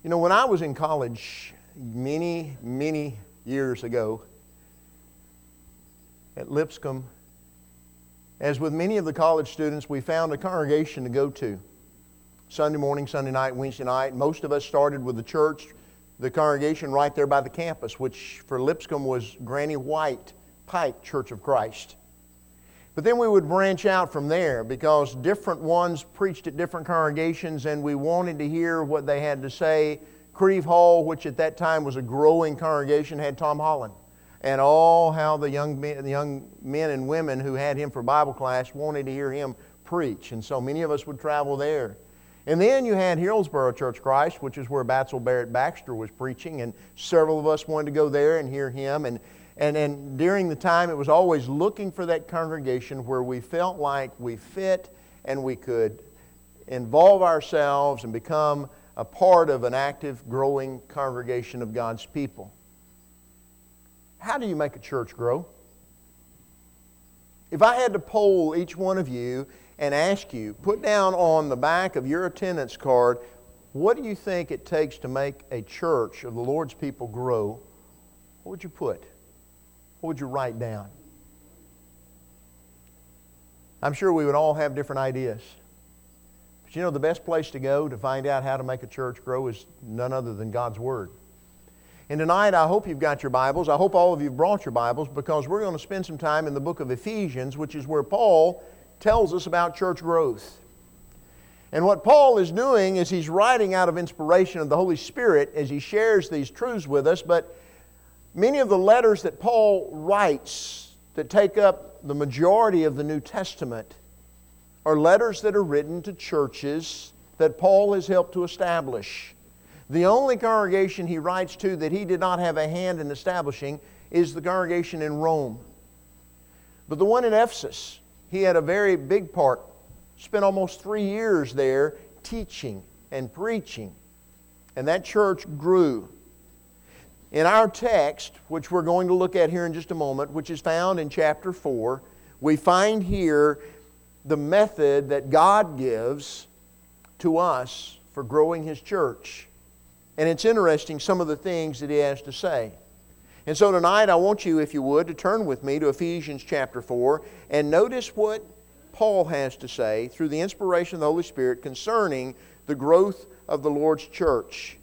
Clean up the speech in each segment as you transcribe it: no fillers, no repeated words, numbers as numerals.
You know, when I was in college many, many years ago at Lipscomb, as with many of the college students, we found a congregation to go to. Sunday morning, Sunday night, Wednesday night. Most of us started with the church, the congregation right there by the campus, which for Lipscomb was Granny White Pike Church of Christ. But then we would branch out from there because different ones preached at different congregations and we wanted to hear what they had to say. Creve Hall, which at that time was a growing congregation, had Tom Holland. And how the young men and women who had him for Bible class wanted to hear him preach. And so many of us would travel there. And then you had Hillsboro Church of Christ, which is where Batzel Barrett Baxter was preaching, and several of us wanted to go there and hear him. And during the time, it was always looking for that congregation where we felt like we fit and we could involve ourselves and become a part of an active, growing congregation of God's people. How do you make a church grow? If I had to poll each one of you and ask you, put down on the back of your attendance card, what do you think it takes to make a church of the Lord's people grow? What would you put? What would you write down? I'm sure we would all have different ideas. But you know, the best place to go to find out how to make a church grow is none other than God's Word. And tonight, I hope you've got your Bibles. I hope all of you have brought your Bibles because we're going to spend some time in the book of Ephesians, which is where Paul tells us about church growth. And what Paul is doing is he's writing out of inspiration of the Holy Spirit as he shares these truths with us, but many of the letters that Paul writes that take up the majority of the New Testament are letters that are written to churches that Paul has helped to establish. The only congregation he writes to that he did not have a hand in establishing is the congregation in Rome. But the one in Ephesus, he had a very big part. Spent almost 3 years there teaching and preaching. And that church grew. In our text, which we're going to look at here in just a moment, which is found in chapter 4, we find here the method that God gives to us for growing His church. And it's interesting, some of the things that He has to say. And so tonight I want you, if you would, to turn with me to Ephesians chapter 4 and notice what Paul has to say through the inspiration of the Holy Spirit concerning the growth of the Lord's church.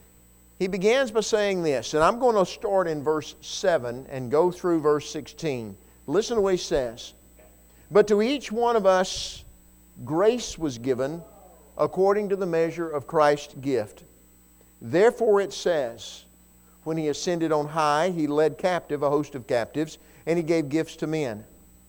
He begins by saying this, and I'm going to start in verse 7 and go through verse 16. Listen to what he says. But to each one of us grace was given according to the measure of Christ's gift. Therefore it says, when He ascended on high, He led captive a host of captives, and He gave gifts to men.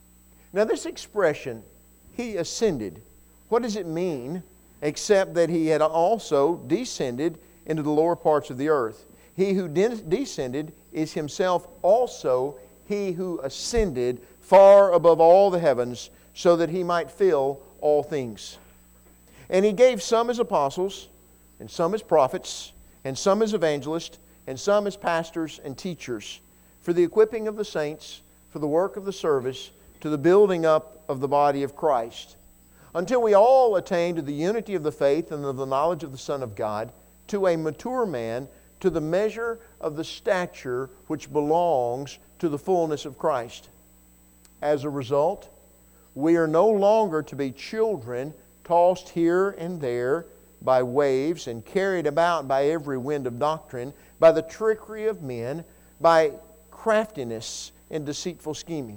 Now this expression, He ascended, what does it mean except that He had also descended into the lower parts of the earth? He who descended is Himself also He who ascended far above all the heavens, so that He might fill all things. And He gave some as apostles, and some as prophets, and some as evangelists, and some as pastors and teachers, for the equipping of the saints, for the work of the service, to the building up of the body of Christ, until we all attain to the unity of the faith and of the knowledge of the Son of God, to a mature man, to the measure of the stature which belongs to the fullness of Christ. As a result, we are no longer to be children tossed here and there by waves and carried about by every wind of doctrine, by the trickery of men, by craftiness and deceitful scheming.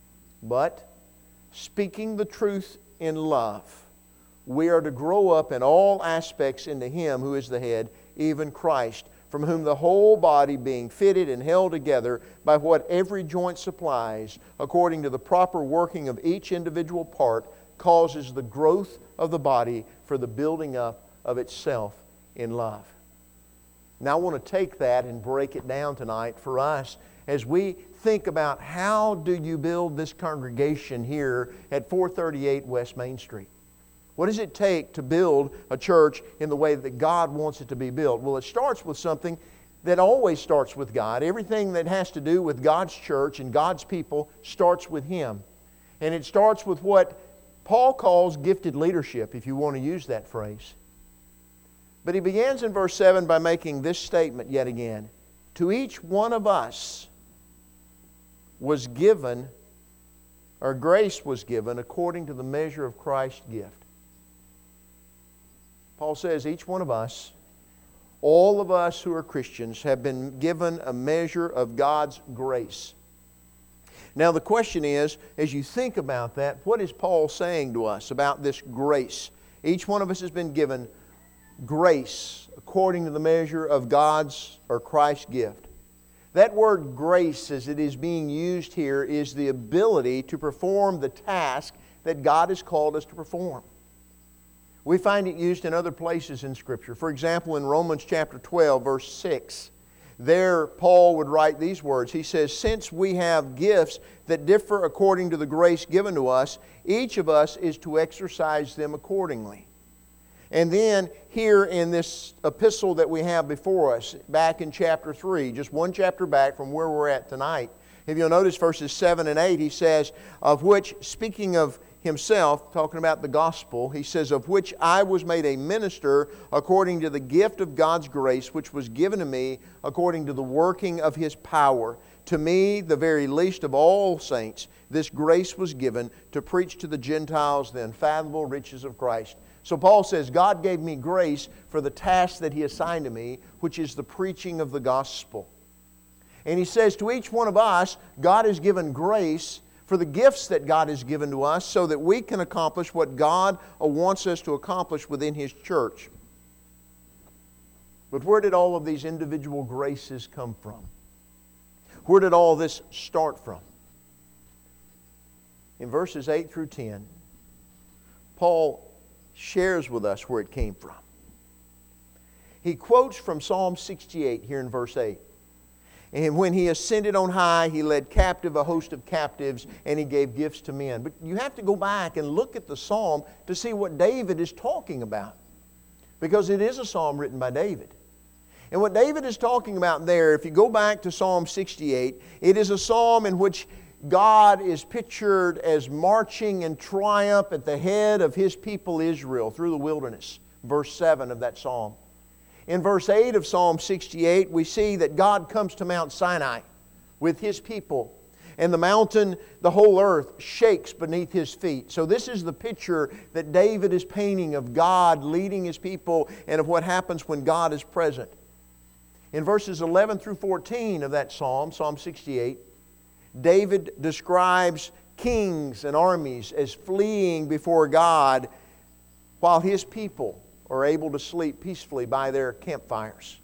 But, speaking the truth in love, we are to grow up in all aspects into Him who is the head, even Christ, from whom the whole body being fitted and held together by what every joint supplies, according to the proper working of each individual part, causes the growth of the body for the building up of itself in love. Now I want to take that and break it down tonight for us as we think about how do you build this congregation here at 438 West Main Street. What does it take to build a church in the way that God wants it to be built? Well, it starts with something that always starts with God. Everything that has to do with God's church and God's people starts with Him. And it starts with what Paul calls gifted leadership, if you want to use that phrase. But he begins in verse 7 by making this statement yet again. To each one of us was given, or grace was given, according to the measure of Christ's gift. Paul says each one of us, all of us who are Christians, have been given a measure of God's grace. Now the question is, as you think about that, what is Paul saying to us about this grace? Each one of us has been given grace according to the measure of God's or Christ's gift. That word grace, as it is being used here, is the ability to perform the task that God has called us to perform. We find it used in other places in Scripture. For example, in Romans chapter 12, verse 6, there Paul would write these words. He says, since we have gifts that differ according to the grace given to us, each of us is to exercise them accordingly. And then here in this epistle that we have before us, back in chapter 3, just one chapter back from where we're at tonight, if you'll notice verses 7 and 8, he says, of which, speaking of himself, talking about the gospel, he says, of which I was made a minister according to the gift of God's grace, which was given to me according to the working of His power. To me, the very least of all saints, this grace was given to preach to the Gentiles the unfathomable riches of Christ. So Paul says, God gave me grace for the task that He assigned to me, which is the preaching of the gospel. And he says to each one of us, God has given grace for the gifts that God has given to us so that we can accomplish what God wants us to accomplish within His church. But where did all of these individual graces come from? Where did all this start from? In verses 8 through 10, Paul shares with us where it came from. He quotes from Psalm 68 here in verse 8. And when He ascended on high, He led captive a host of captives, and He gave gifts to men. But you have to go back and look at the psalm to see what David is talking about, because it is a psalm written by David. And what David is talking about there, if you go back to Psalm 68, it is a psalm in which God is pictured as marching in triumph at the head of His people Israel through the wilderness. Verse 7 of that psalm. In verse 8 of Psalm 68, we see that God comes to Mount Sinai with His people. And the mountain, the whole earth, shakes beneath His feet. So this is the picture that David is painting of God leading His people and of what happens when God is present. In verses 11 through 14 of that psalm, Psalm 68, David describes kings and armies as fleeing before God while His people are able to sleep peacefully by their campfires.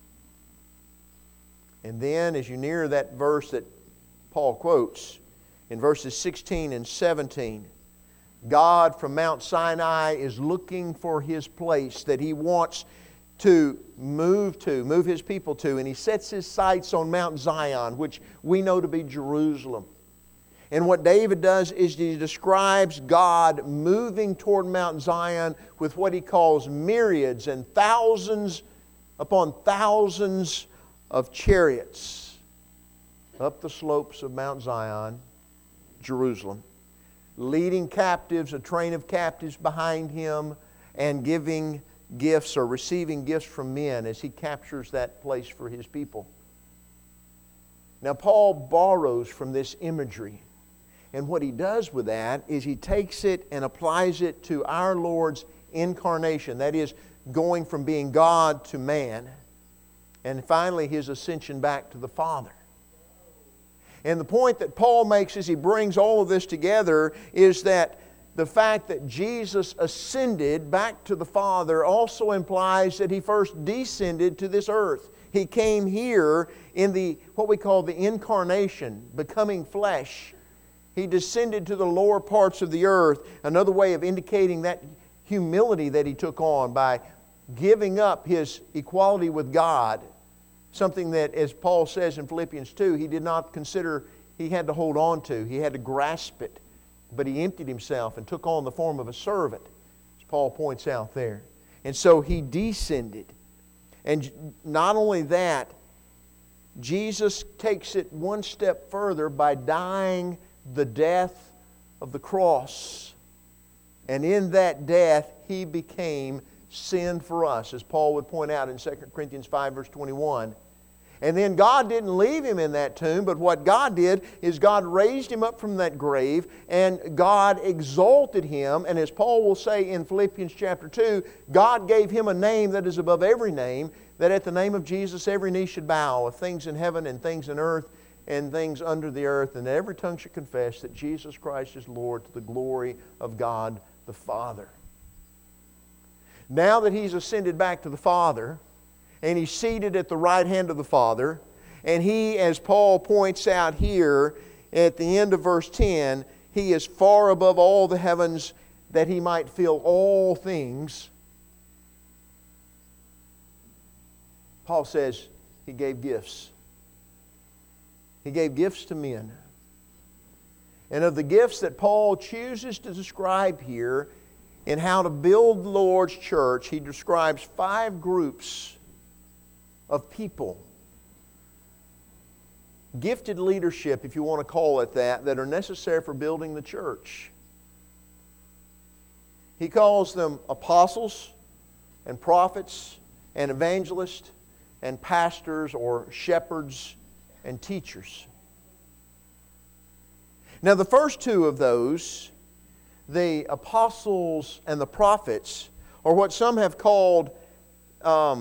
And then as you near that verse that Paul quotes, in verses 16 and 17, God from Mount Sinai is looking for His place that He wants to move His people to, and He sets His sights on Mount Zion, which we know to be Jerusalem. And what David does is he describes God moving toward Mount Zion with what he calls myriads and thousands upon thousands of chariots up the slopes of Mount Zion, Jerusalem, leading captives, a train of captives behind Him, and giving gifts or receiving gifts from men as He captures that place for His people. Now Paul borrows from this imagery. And what he does with that is he takes it and applies it to our Lord's incarnation. That is, going from being God to man. And finally, His ascension back to the Father. And the point that Paul makes as he brings all of this together is that the fact that Jesus ascended back to the Father also implies that He first descended to this earth. He came here in what we call the incarnation, becoming flesh. He descended to the lower parts of the earth. Another way of indicating that humility that He took on by giving up His equality with God. Something that, as Paul says in Philippians 2, he did not consider he had to hold on to. He had to grasp it. But He emptied Himself and took on the form of a servant, as Paul points out there. And so He descended. And not only that, Jesus takes it one step further by dying the death of the cross. And in that death, He became sinned for us, as Paul would point out in 2 Corinthians 5, verse 21. And then God didn't leave him in that tomb, but what God did is God raised him up from that grave, and God exalted him. And as Paul will say in Philippians chapter 2, God gave him a name that is above every name, that at the name of Jesus every knee should bow, of things in heaven and things in earth and things under the earth, and every tongue should confess that Jesus Christ is Lord, to the glory of God the Father. Now that He's ascended back to the Father, and He's seated at the right hand of the Father, and He, as Paul points out here at the end of verse 10, He is far above all the heavens, that He might fill all things. Paul says He gave gifts. He gave gifts to men. And of the gifts that Paul chooses to describe here in how to build the Lord's church, he describes 5 groups of people. Gifted leadership, if you want to call it that are necessary for building the church. He calls them apostles and prophets and evangelists and pastors or shepherds and teachers. Now the first 2 of those, the apostles and the prophets, or what some have called, what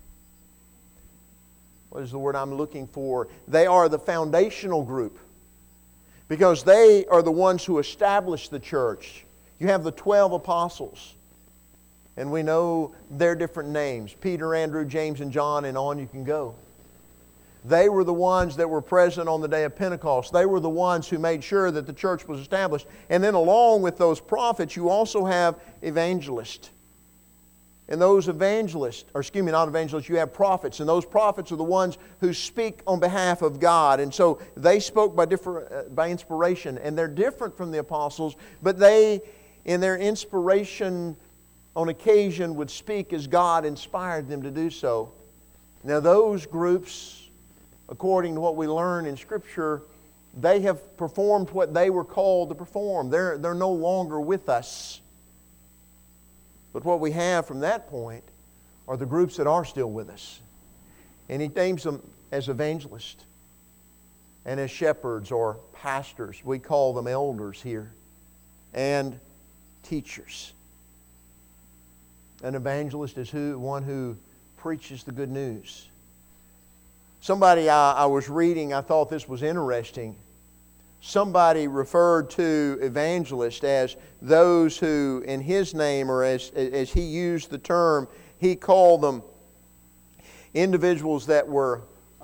is the word I'm looking for? They are the foundational group, because they are the ones who established the church. You have the 12 apostles, and we know their different names: Peter, Andrew, James, and John, and on you can go. They were the ones that were present on the day of Pentecost. They were the ones who made sure that the church was established. And then along with those prophets, you also have evangelists. And those evangelists, not evangelists, you have prophets. And those prophets are the ones who speak on behalf of God. And so they spoke by inspiration. And they're different from the apostles, but they, in their inspiration, on occasion would speak as God inspired them to do so. Now those groups, according to what we learn in Scripture, they have performed what they were called to perform. They're no longer with us. But what we have from that point are the groups that are still with us. And he names them as evangelists and as shepherds or pastors. We call them elders here. And teachers. An evangelist is one who preaches the good news. Somebody I was reading, I thought this was interesting. Somebody referred to evangelists as those who, in his name, or as he used the term, he called them individuals that were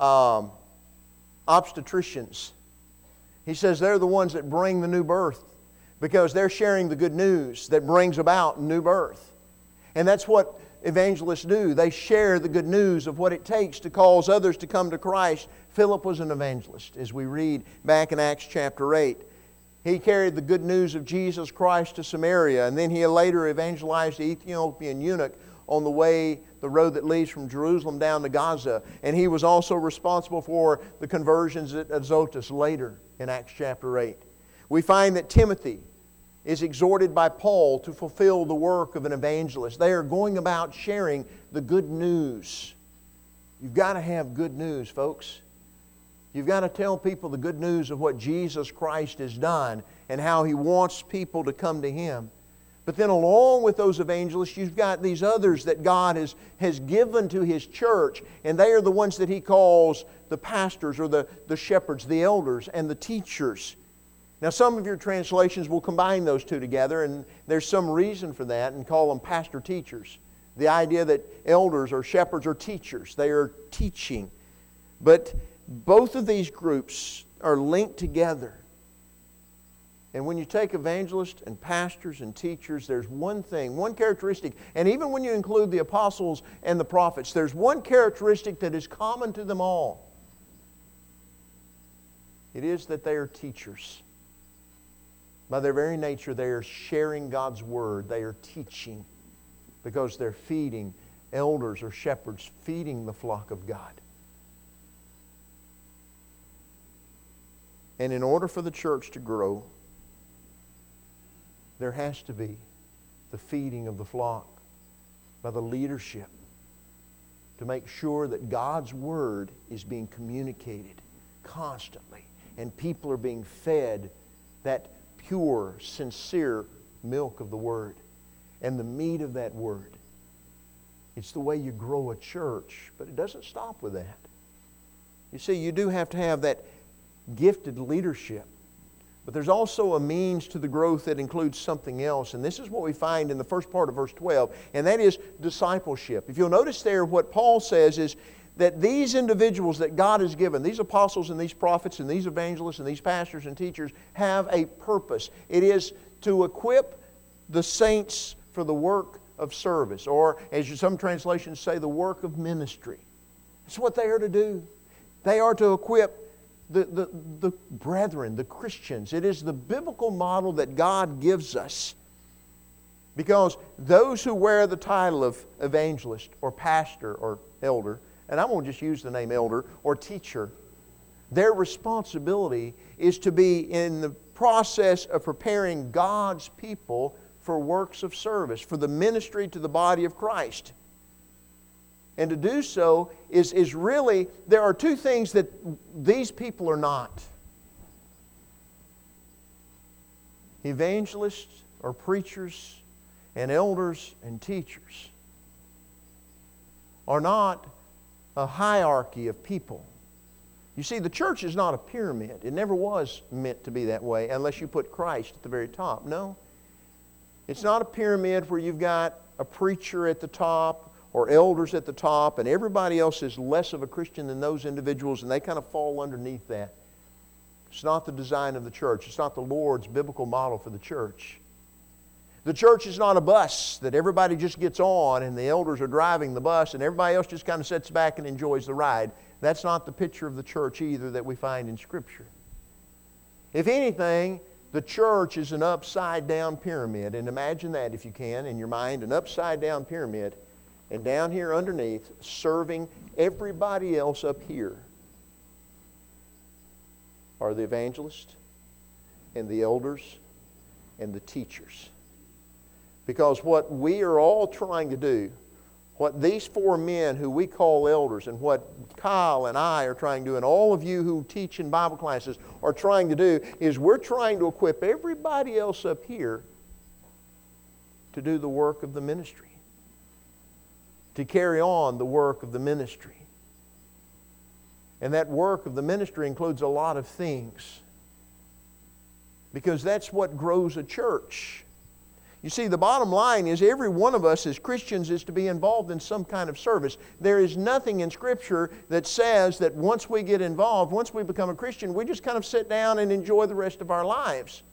obstetricians. He says they're the ones that bring the new birth, because they're sharing the good news that brings about new birth. And that's what evangelists do. They share the good news of what it takes to cause others to come to Christ. Philip was an evangelist, as we read back in Acts chapter 8. He carried the good news of Jesus Christ to Samaria, and then he later evangelized the Ethiopian eunuch on the road that leads from Jerusalem down to Gaza. And he was also responsible for the conversions at Azotus later in Acts chapter 8. We find that Timothy is exhorted by Paul to fulfill the work of an evangelist. They are going about sharing the good news. You've got to have good news, folks. You've got to tell people the good news of what Jesus Christ has done and how He wants people to come to Him. But then along with those evangelists, you've got these others that God has given to His church, and they are the ones that He calls the pastors or the shepherds, the elders, and the teachers. Now, some of your translations will combine those two together, and there's some reason for that, and call them pastor-teachers. The idea that elders or shepherds are teachers. They are teaching. But both of these groups are linked together. And when you take evangelists and pastors and teachers, there's one thing, one characteristic, and even when you include the apostles and the prophets, there's one characteristic that is common to them all. It is that they are teachers. By their very nature, they are sharing God's Word. They are teaching, because they're feeding, elders or shepherds feeding the flock of God. And in order for the church to grow, there has to be the feeding of the flock. by the leadership to make sure that God's Word is being communicated constantly and people are being fed that pure, sincere milk of the Word and the meat of that Word. It's the way you grow a church, but it doesn't stop with that. You see, you do have to have that gifted leadership. But there's also a means to the growth that includes something else. And this is what we find in the first part of verse 12. And that is discipleship. If you'll notice there, what Paul says is that these individuals that God has given, these apostles and these prophets and these evangelists and these pastors and teachers, have a purpose. It is to equip the saints for the work of service. Or, as some translations say, the work of ministry. That's what they are to do. They are to equip the brethren, the Christians. It is the biblical model that God gives us. Because those who wear the title of evangelist or pastor or elder, and I won't just use the name elder, or teacher, their responsibility is to be in the process of preparing God's people for works of service, for the ministry to the body of Christ. And to do so is really, there are two things that these people are not. Evangelists or preachers and elders and teachers are not a hierarchy of people. You see, the church is not a pyramid. It never was meant to be that way unless you put Christ at the very top. No. It's not a pyramid where you've got a preacher at the top or elders at the top, and everybody else is less of a Christian than those individuals, and they kind of fall underneath that. It's not the design of the church. It's not the Lord's biblical model for the church. The church is not a bus that everybody just gets on and the elders are driving the bus and everybody else just kind of sits back and enjoys the ride. That's not the picture of the church either that we find in Scripture. If anything, the church is an upside-down pyramid, and imagine that if you can in your mind, an upside-down pyramid. And down here underneath, serving everybody else up here are the evangelists and the elders and the teachers. Because what we are all trying to do, what these four men who we call elders and what Kyle and I are trying to do, and all of you who teach in Bible classes are trying to do, is we're trying to equip everybody else up here to do the work of the ministry, to carry on the work of the ministry. And that work of the ministry includes a lot of things, because that's what grows a church. You see, the bottom line is every one of us as Christians is to be involved in some kind of service. There is nothing in Scripture that says that once we get involved, once we become a Christian, we just kind of sit down and enjoy the rest of our lives.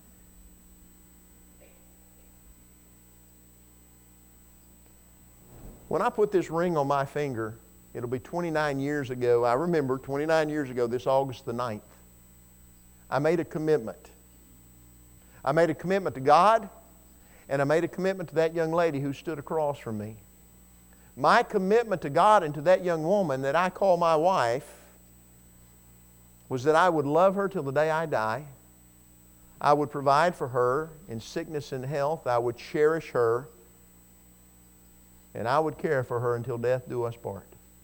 When I put this ring on my finger, it'll be 29 years ago. I remember 29 years ago, this August the 9th, I made a commitment. I made a commitment to God, and I made a commitment to that young lady who stood across from me. My commitment to God and to that young woman that I call my wife was that I would love her till the day I die. I would provide for her in sickness and health. I would cherish her. And I would care for her until death do us part.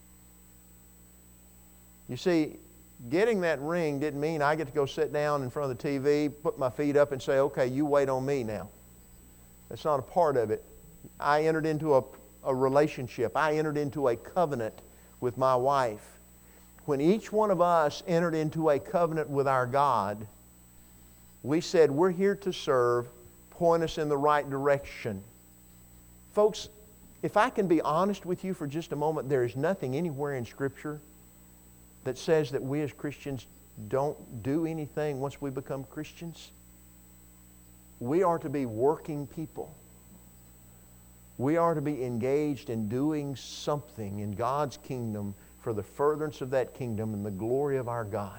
You see, getting that ring didn't mean I get to go sit down in front of the TV, put my feet up and say, okay, you wait on me now. That's not a part of it. I entered into a relationship. I entered into a covenant with my wife. When each one of us entered into a covenant with our God, we said, we're here to serve, point us in the right direction. Folks, if I can be honest with you for just a moment, there is nothing anywhere in Scripture that says that we as Christians don't do anything once we become Christians. We are to be working people. We are to be engaged in doing something in God's kingdom for the furtherance of that kingdom and the glory of our God.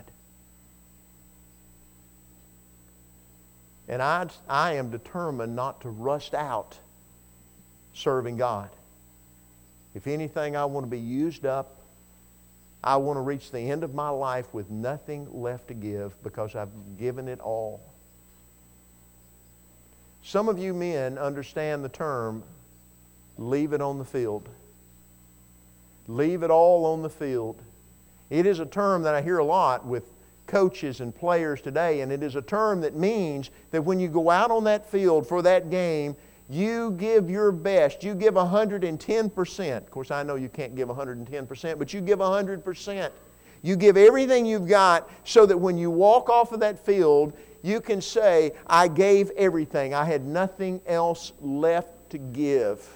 And I am determined not to rust out serving God. If anything, I want to be used up. I want to reach the end of my life with nothing left to give because I've given it all. Some of you men understand the term leave it on the field. Leave it all on the field. It is a term that I hear a lot with coaches and players today, and it is a term that means that when you go out on that field for that game, you give your best. You give 110%. Of course, I know you can't give 110%, but you give 100%. You give everything you've got so that when you walk off of that field, you can say, I gave everything. I had nothing else left to give.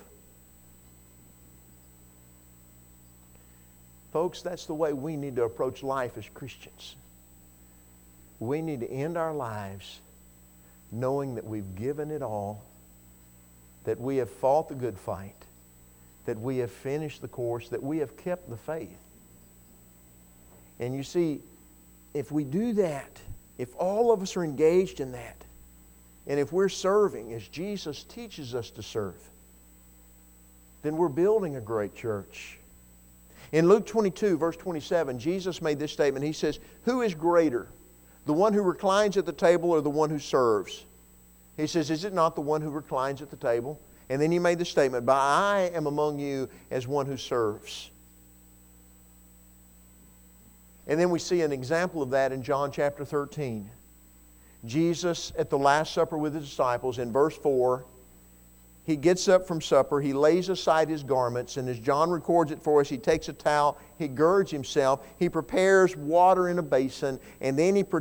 Folks, that's the way we need to approach life as Christians. We need to end our lives knowing that we've given it all, that we have fought the good fight, that we have finished the course, that we have kept the faith. And you see, if we do that, if all of us are engaged in that, and if we're serving as Jesus teaches us to serve, then we're building a great church. In Luke 22, verse 27, Jesus made this statement. He says, who is greater, the one who reclines at the table or the one who serves? He says, is it not the one who reclines at the table? And then he made the statement, but I am among you as one who serves. And then we see an example of that in John chapter 13. Jesus at the Last Supper with His disciples, in verse 4, He gets up from supper, He lays aside His garments, and as John records it for us, He takes a towel, He girds Himself, He prepares water in a basin, and then He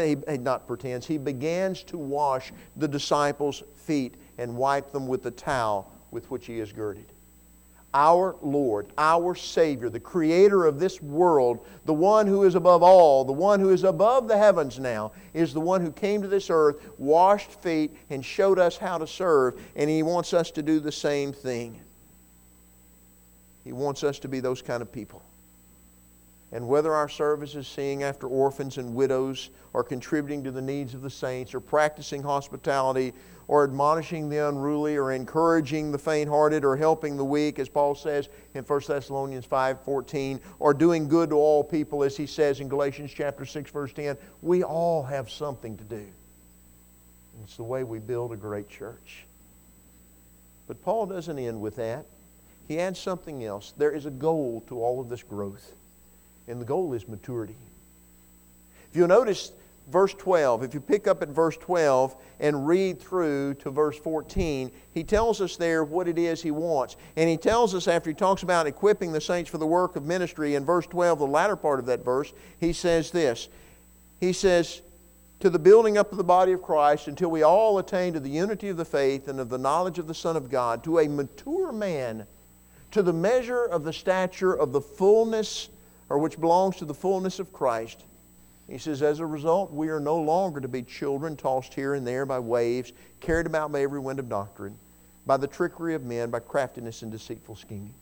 begins to wash the disciples' feet and wipe them with the towel with which He is girded. Our Lord, our Savior, the Creator of this world, the one who is above all, the one who is above the heavens now, is the one who came to this earth, washed feet, and showed us how to serve, and He wants us to do the same thing. He wants us to be those kind of people. And whether our service is seeing after orphans and widows, or contributing to the needs of the saints, or practicing hospitality, or admonishing the unruly, or encouraging the faint-hearted, or helping the weak, as Paul says in 1 Thessalonians 5:14, or doing good to all people, as he says in Galatians chapter 6, verse 10, we all have something to do. And it's the way we build a great church. But Paul doesn't end with that. He adds something else. There is a goal to all of this growth, and the goal is maturity. If you'll notice verse 12, if you pick up at verse 12 and read through to verse 14, he tells us there what it is he wants. And he tells us, after he talks about equipping the saints for the work of ministry, in verse 12, the latter part of that verse, he says this. He says, to the building up of the body of Christ, until we all attain to the unity of the faith and of the knowledge of the Son of God, to a mature man, to the measure of the stature of the fullness, or which belongs to the fullness of Christ. He says, as a result, we are no longer to be children tossed here and there by waves, carried about by every wind of doctrine, by the trickery of men, by craftiness and deceitful scheming.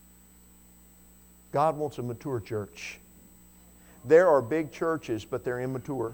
God wants a mature church. There are big churches, but they're immature.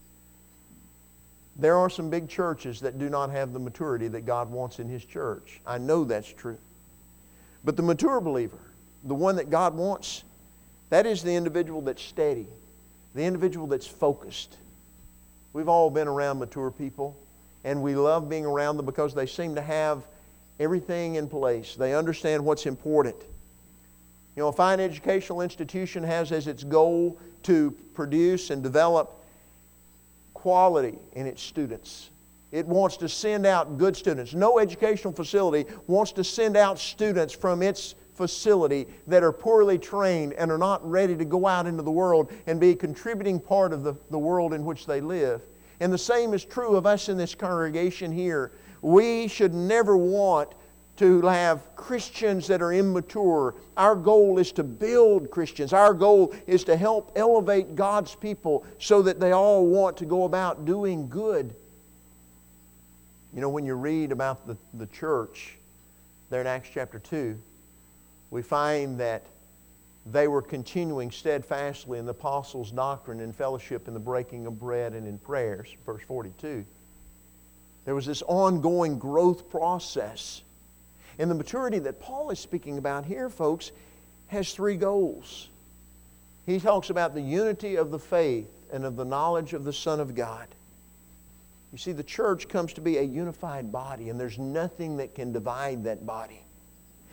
There are some big churches that do not have the maturity that God wants in His church. I know that's true. But the mature believer, the one that God wants, that is the individual that's steady, the individual that's focused. We've all been around mature people, and we love being around them because they seem to have everything in place. They understand what's important. You know, a fine educational institution has as its goal to produce and develop quality in its students. It wants to send out good students. No educational facility wants to send out students from its facility that are poorly trained and are not ready to go out into the world and be a contributing part of the world in which they live. And the same is true of us in this congregation here. We should never want to have Christians that are immature. Our goal is to build Christians. Our goal is to help elevate God's people so that they all want to go about doing good. You know, when you read about the church there in Acts chapter 2, we find that they were continuing steadfastly in the apostles' doctrine and fellowship in the breaking of bread and in prayers, verse 42. There was this ongoing growth process. And the maturity that Paul is speaking about here, folks, has three goals. He talks about the unity of the faith and of the knowledge of the Son of God. You see, the church comes to be a unified body, and there's nothing that can divide that body.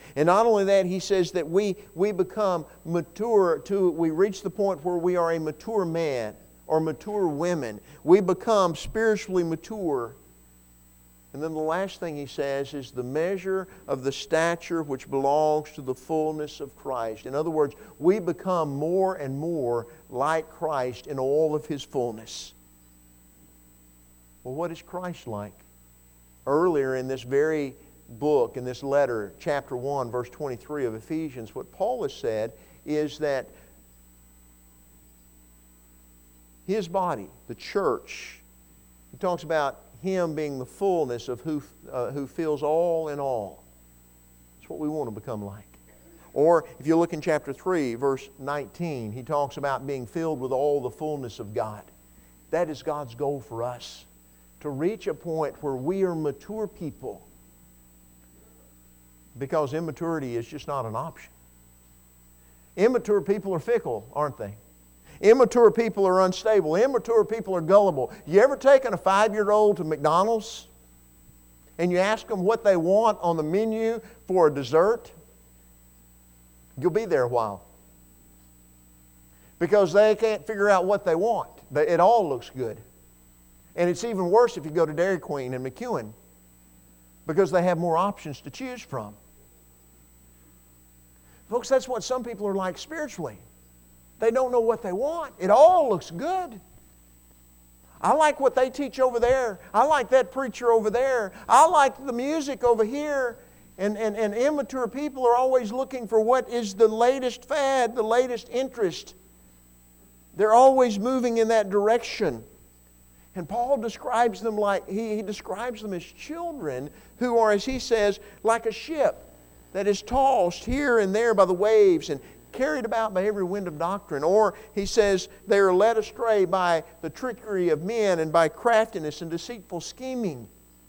And not only that, he says that we become mature, we reach the point where we are a mature man or mature women. We become spiritually mature. And then the last thing he says is the measure of the stature which belongs to the fullness of Christ. In other words, we become more and more like Christ in all of His fullness. Well, what is Christ like? Earlier in this very book, in this letter, chapter 1, verse 23 of Ephesians, what Paul has said is that His body, the church, he talks about Him being the fullness of who fills all in all. That's what we want to become like. Or if you look in chapter 3, verse 19, he talks about being filled with all the fullness of God. That is God's goal for us, to reach a point where we are mature people, because immaturity is just not an option. Immature people are fickle, aren't they? Immature people are unstable. Immature people are gullible. You ever taken a 5-year-old to McDonald's and you ask them what they want on the menu for a dessert? You'll be there a while, because they can't figure out what they want. It all looks good. And it's even worse if you go to Dairy Queen and McEwen, because they have more options to choose from. Folks, that's what some people are like spiritually. They don't know what they want. It all looks good. I like what they teach over there. I like that preacher over there. I like the music over here. And immature people are always looking for what is the latest fad, the latest interest. They're always moving in that direction. And Paul describes them like, he describes them as children who are, as he says, like a ship that is tossed here and there by the waves and carried about by every wind of doctrine. Or he says they are led astray by the trickery of men and by craftiness and deceitful scheming.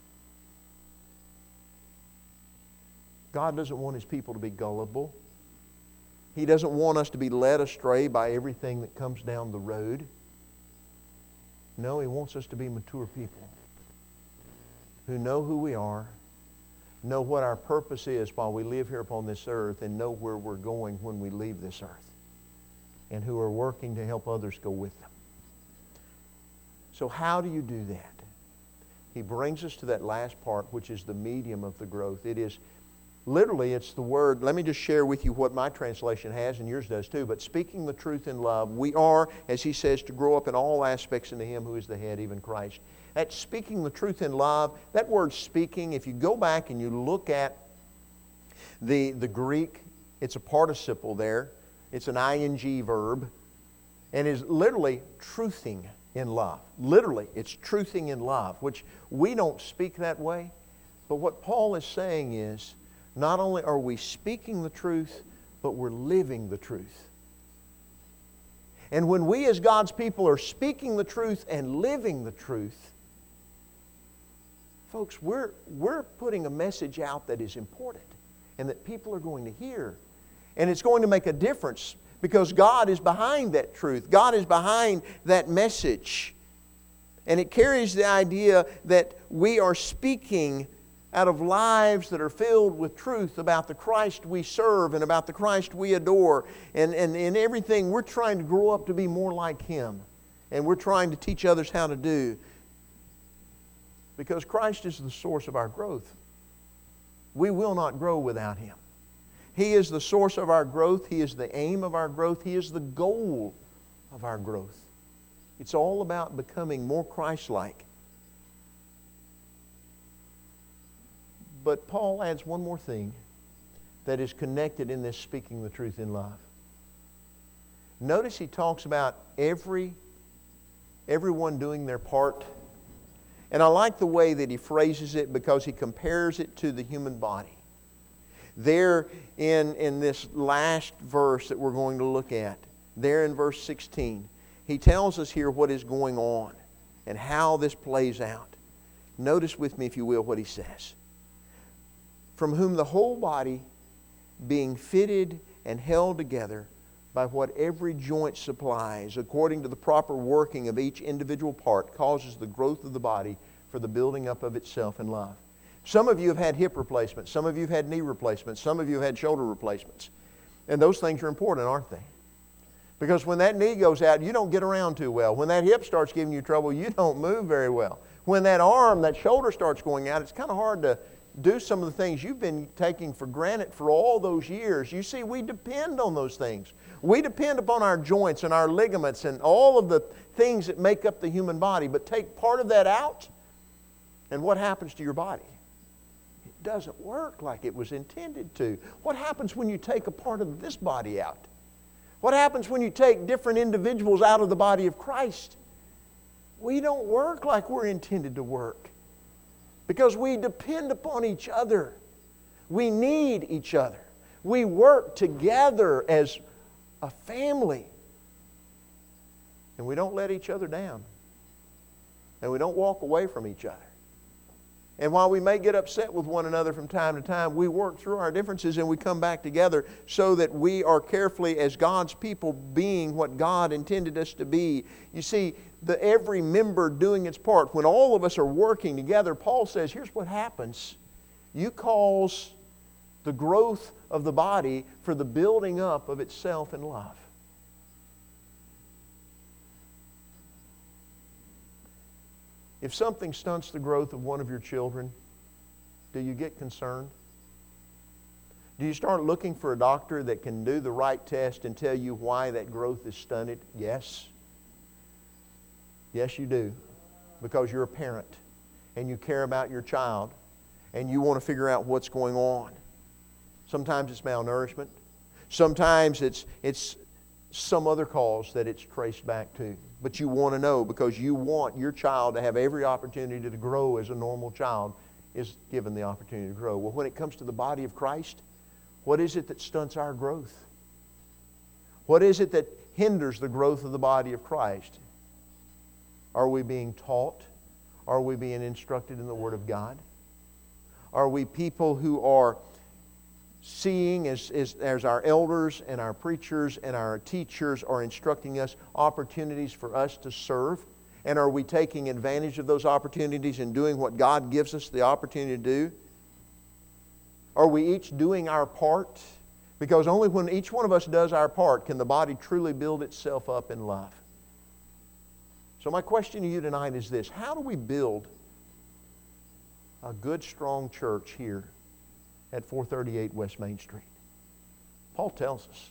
God doesn't want His people to be gullible. He doesn't want us to be led astray by everything that comes down the road. No, He wants us to be mature people who know who we are, know what our purpose is while we live here upon this earth, and know where we're going when we leave this earth, and who are working to help others go with them. So how do you do that? He brings us to that last part, which is the medium of the growth. It is, literally, it's the word, let me just share with you what my translation has, and yours does too, but speaking the truth in love. We are, as he says, to grow up in all aspects into Him who is the head, even Christ. That speaking the truth in love, that word speaking, if you go back and you look at the Greek, it's a participle there. It's an ing verb, and is literally truthing in love. Literally, it's truthing in love, which we don't speak that way. But what Paul is saying is, not only are we speaking the truth, but we're living the truth. And when we as God's people are speaking the truth and living the truth, folks, we're putting a message out that is important and that people are going to hear. And it's going to make a difference because God is behind that truth. God is behind that message. And it carries the idea that we are speaking out of lives that are filled with truth about the Christ we serve and about the Christ we adore. And in everything, we're trying to grow up to be more like Him. And we're trying to teach others how to do. Because Christ is the source of our growth. We will not grow without Him. He is the source of our growth. He is the aim of our growth. He is the goal of our growth. It's all about becoming more Christ-like. But Paul adds one more thing that is connected in this speaking the truth in love. Notice he talks about everyone doing their part. And I like the way that he phrases it because he compares it to the human body. There in this last verse that we're going to look at, there in verse 16, he tells us here what is going on and how this plays out. Notice with me, if you will, what he says. From whom the whole body, being fitted and held together by what every joint supplies, according to the proper working of each individual part, causes the growth of the body for the building up of itself in love. Some of you have had hip replacements. Some of you have had knee replacements. Some of you have had shoulder replacements. And those things are important, aren't they? Because when that knee goes out, you don't get around too well. When that hip starts giving you trouble, you don't move very well. When that arm, that shoulder starts going out, it's kind of hard to do some of the things you've been taking for granted for all those years. You see, we depend on those things. We depend upon our joints and our ligaments and all of the things that make up the human body. But take part of that out, and what happens to your body? It doesn't work like it was intended to. What happens when you take a part of this body out? What happens when you take different individuals out of the body of Christ? We don't work like we're intended to work because we depend upon each other. We need each other. We work together as a family. And we don't let each other down. And we don't walk away from each other. And while we may get upset with one another from time to time, we work through our differences and we come back together so that we are carefully, as God's people, being what God intended us to be. You see, every member doing its part. When all of us are working together, Paul says, here's what happens. You cause the growth of the body for the building up of itself in love. If something stunts the growth of one of your children, do you get concerned? Do you start looking for a doctor that can do the right test and tell you why that growth is stunted? Yes. Yes, you do. Because you're a parent and you care about your child and you want to figure out what's going on. Sometimes it's malnourishment. Sometimes it's some other cause that it's traced back to. But you want to know because you want your child to have every opportunity to grow as a normal child is given the opportunity to grow. Well, when it comes to the body of Christ, what is it that stunts our growth? What is it that hinders the growth of the body of Christ? Are we being taught? Are we being instructed in the Word of God? Are we people who are seeing as our elders and our preachers and our teachers are instructing us opportunities for us to serve? And are we taking advantage of those opportunities and doing what God gives us the opportunity to do? Are we each doing our part? Because only when each one of us does our part can the body truly build itself up in love. So my question to you tonight is this: how do we build a good, strong church here at 438 West Main Street? Paul tells us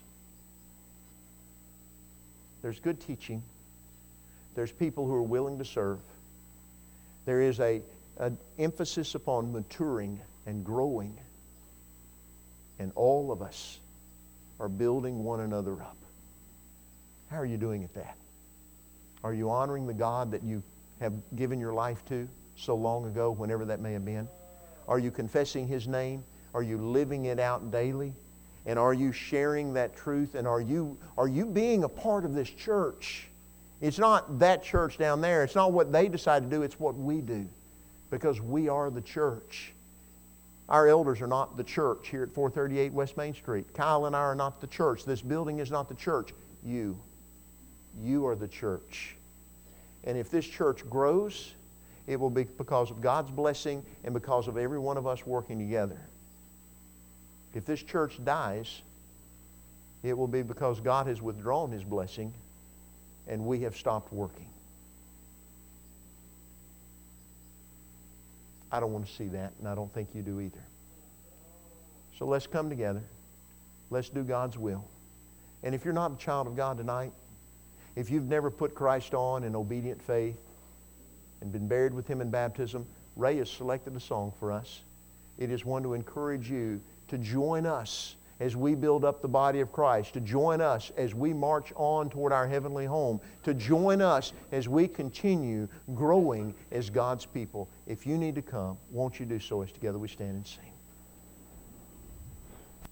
there's good teaching. There's people who are willing to serve. There is an emphasis upon maturing and growing. And all of us are building one another up. How are you doing at that? Are you honoring the God that you have given your life to so long ago, whenever that may have been? Are you confessing His name? Are you living it out daily? And are you sharing that truth? And are you being a part of this church? It's not that church down there. It's not what they decide to do. It's what we do. Because we are the church. Our elders are not the church here at 438 West Main Street. Kyle and I are not the church. This building is not the church. You are the church. And if this church grows, it will be because of God's blessing and because of every one of us working together. If this church dies, it will be because God has withdrawn His blessing and we have stopped working. I don't want to see that, and I don't think you do either. So let's come together. Let's do God's will. And if you're not a child of God tonight, if you've never put Christ on in obedient faith and been buried with Him in baptism, Ray has selected a song for us. It is one to encourage you to join us as we build up the body of Christ, to join us as we march on toward our heavenly home, to join us as we continue growing as God's people. If you need to come, won't you do so as together we stand and sing?